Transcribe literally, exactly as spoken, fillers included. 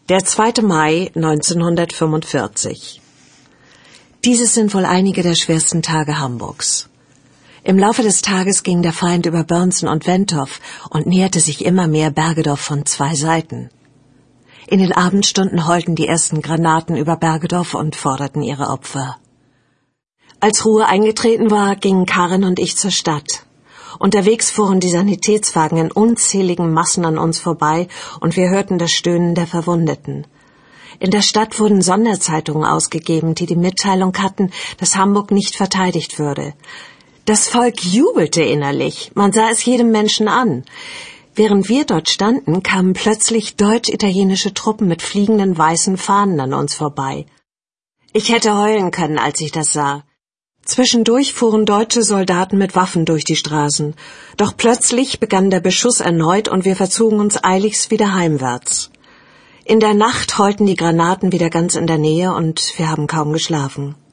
Der zweite Mai neunzehnhundertfünfundvierzig. Dieses sind wohl einige der schwersten Tage Hamburgs. Im Laufe des Tages ging der Feind über Börnsen und Wentorf und näherte sich immer mehr Bergedorf von zwei Seiten. In den Abendstunden heulten die ersten Granaten über Bergedorf und forderten ihre Opfer. Als Ruhe eingetreten war, gingen Karin und ich zur Stadt. Unterwegs fuhren die Sanitätswagen in unzähligen Massen an uns vorbei und wir hörten das Stöhnen der Verwundeten. In der Stadt wurden Sonderzeitungen ausgegeben, die die Mitteilung hatten, dass Hamburg nicht verteidigt würde. Das Volk jubelte innerlich, man sah es jedem Menschen an. Während wir dort standen, kamen plötzlich deutsch-italienische Truppen mit fliegenden weißen Fahnen an uns vorbei. Ich hätte heulen können, als ich das sah. Zwischendurch fuhren deutsche Soldaten mit Waffen durch die Straßen. Doch plötzlich begann der Beschuss erneut und wir verzogen uns eiligst wieder heimwärts. In der Nacht heulten die Granaten wieder ganz in der Nähe und wir haben kaum geschlafen.